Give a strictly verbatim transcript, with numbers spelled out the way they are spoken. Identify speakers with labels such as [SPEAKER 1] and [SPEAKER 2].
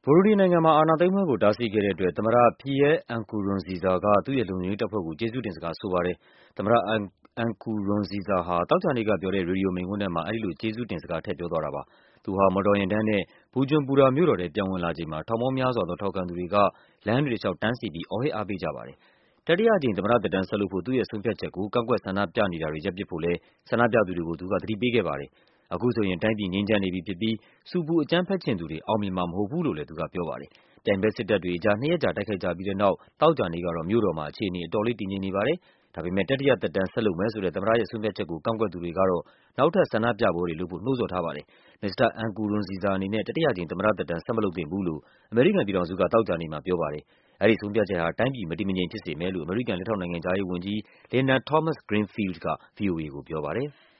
[SPEAKER 1] ဘူရုဒီနိုင်ငံမှာ အာဏာသိမ်းပွဲကိုတားဆီးခဲ့တဲ့အတွက် သမ္မတ Pierre Nkurunziza က သူ့ရဲ့လုံခြုံရေးတပ်ဖွဲ့ကို ကျေးဇူးတင်စကားဆိုပါတယ်။ သမ္မတ Nkurunziza ဟာ သောကြာနေ့ကပြောတဲ့ ရေဒီယိုမိန့်ခွန်းထဲမှာ အဲဒီလို ကျေးဇူးတင်စကား ထည့်ပြောသွားတာပါ။ သူဟာ မော်တော်ယာဉ်တန်းနဲ့ Bujumbura မြို့တော်ထဲ ပြန်ဝင်လာချိန်မှာ ထောင်ပေါင်းများစွာသော ထောက်ခံသူတွေက လမ်းတွေတလျှောက် တန်းစီပြီး အော်ဟစ်အားပေးကြပါတယ်။ တတိယအကြိမ် သမ္မတသက်တမ်းဆက်လုပ်ဖို့ သူ့ရဲ့ဆုံးဖြတ်ချက်ကို ကန့်ကွက်ဆန္ဒပြနေတာတွေ ရပ်ပစ်ဖို့လည်း ဆန္ဒပြသူတွေကို သူက သတိပေးခဲ့ပါတယ်။ အခုဆိုရင် တိုင်းပြည်ငြိမ်းချမ်းနေပြီဖြစ်ပြီး ဆူပူအကြမ်းဖက်ချင်သူတွေ အောင်မြင်မှာမဟုတ်ဘူးလို့လည်း သူကပြောပါတယ်။ ပြိုင်ဘက်စစ်တပ်တွေကြား နှစ်ရက်ကြာ တိုက်ခိုက်ကြပြီးတဲ့နောက် သောကြာနေ့ကတော့ မြို့တော်မှာ အခြေအနေ အတော်လေး တည်ငြိမ်နေပါတယ်။ ဒါပေမယ့် တတိယသက်တမ်း ဆက်လုပ်မယ်ဆိုတဲ့ သမ္မတရဲ့ဆုံးဖြတ်ချက်ကို ကန့်ကွက်သူတွေကတော့ နောက်ထပ် ဆန္ဒပြပွဲတွေလုပ်ဖို့ နှိုးဆော်ထားပါတယ်။ မစ္စတာ Nkurunziza အနေနဲ့ တတိယအကြိမ် သမ္မတသက်တမ်း ဆက်မလုပ်သင့်ဘူးလို့ အမေရိကန်ပြည်ထောင်စုက သောကြာနေ့မှာ ပြောပါတယ်။ အဲဒီဆုံးဖြတ်ချက်ဟာ တိုင်းပြည် မတည်မငြိမ်ဖြစ်စေမယ်လို့ အမေရိကန် လက်ထောက်နိုင်ငံခြားရေးဝန်ကြီး Linda Thomas-Greenfield က ဗွီအိုအေကိုပြောပါတယ်။